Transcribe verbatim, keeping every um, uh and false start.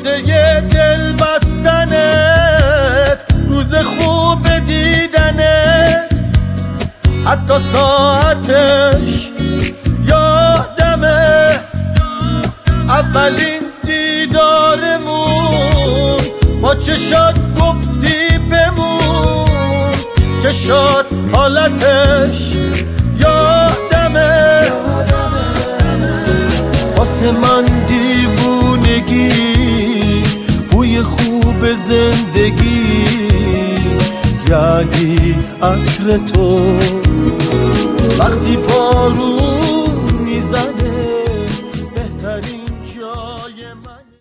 خورده دل بستنت، روز خوب دیدنت، حتی ساعتش یادمه. اولین دیدارمون با چشات گفتی بمون، چشات حالتش یادمه. واسه من دیوونگی بوی خوب زندگی، یعنی عطر تو وقتی بارون میزنه.